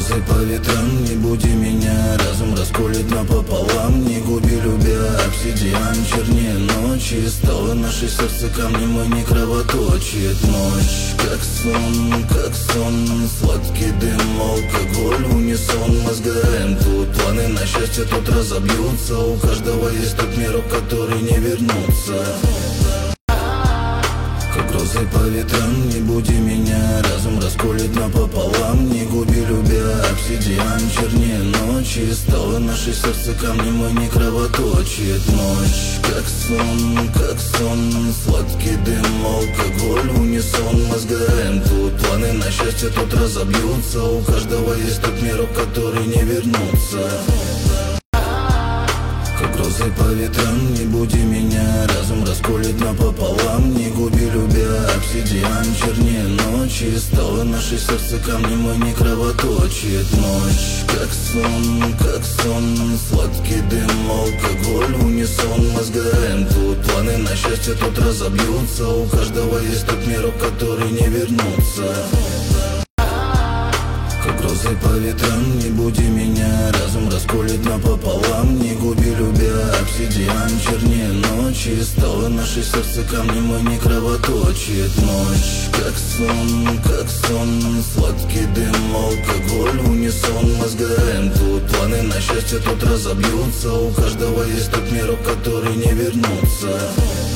грозой по ветрам, не буди меня. Разум расколет напополам, не губи, любя. Обсидиан чернее ночи, стало наше сердце камнем, и не кровоточит. Ночь, как сон, сладкий дым, алкоголь, унисон. Мы сгораем тут, планы на счастье тут разобьются. У каждого есть тот мир, в который не вернуться. Как грозой по ветрам, не буди меня. Разум расколет напополам, не губи, любя. Обсидиан чернее ночи, стало наше сердце камнем, и не кровоточит. Ночь, как сон, сладкий дым, алкоголь, унисон. Мы сгораем тут, планы на счастье тут разобьются. У каждого есть тот мир, в который не вернуться. Как грозой по ветрам, не буди меня. Разум расколет напополам, не губи, любя. Обсидиан чернее ночи, стало наше сердце камнем, и не кровоточит. Ночь, как сон, сладкий дым, алкоголь, унисон. Мы сгораем тут, планы на счастье тут разобьются. У каждого есть тот мир, в который не вернуться. Как грозой по ветрам, не буди меня. Разум расколет напополам, не губи, любя. Обсидиан чернее ночи, стало наше сердце камнем, и не кровоточит. Ночь, как сон, сладкий дым, алкоголь, унисон. Мы сгораем тут, планы на счастье тут разобьются. У каждого есть тот мир, в который не вернуться.